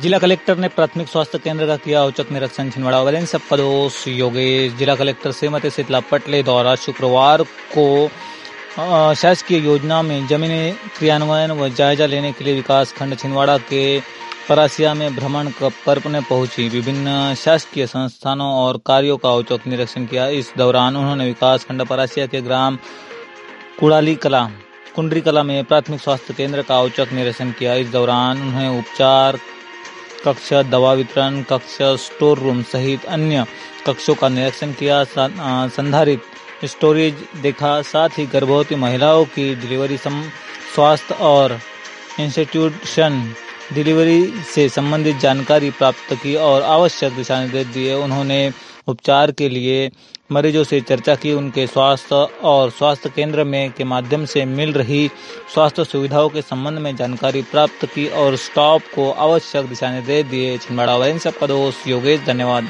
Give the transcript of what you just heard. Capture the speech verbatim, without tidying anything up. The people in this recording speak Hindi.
जिला कलेक्टर ने प्राथमिक स्वास्थ्य केंद्र का किया औचक निरीक्षण। छिंदवाड़ा वैलेंस सबका दोस्त योगेश। जिला कलेक्टर श्रीमती शीतला पटले द्वारा शुक्रवार को शासकीय योजना में जमीनी क्रियान्वयन व जायजा लेने के लिए विकास खंड छिंदवाड़ा के परासिया में भ्रमण करने पहुंची। विभिन्न शासकीय संस्थानों और कार्यों का औचक निरीक्षण किया। इस दौरान उन्होंने विकास खंड परासिया के ग्राम कुड़ाली कला कुंडरी कला में प्राथमिक स्वास्थ्य केंद्र का औचक निरीक्षण किया। इस दौरान उन्होंने उपचार कक्ष, दवा वितरण कक्ष, स्टोर रूम सहित अन्य कक्षों का निरीक्षण किया। संधारित स्टोरेज देखा। साथ ही गर्भवती महिलाओं की डिलीवरी स्वास्थ्य और इंस्टीट्यूशन डिलीवरी से संबंधित जानकारी प्राप्त की और आवश्यक दिशा निर्देश दिए। उन्होंने उपचार के लिए मरीजों से चर्चा की, उनके स्वास्थ्य और स्वास्थ्य केंद्र में के माध्यम से मिल रही स्वास्थ्य सुविधाओं के संबंध में जानकारी प्राप्त की और स्टाफ को आवश्यक दिशा निर्देश दिए। छिंदवाड़ा वैलेंस सबका दोस्त योगेश। धन्यवाद।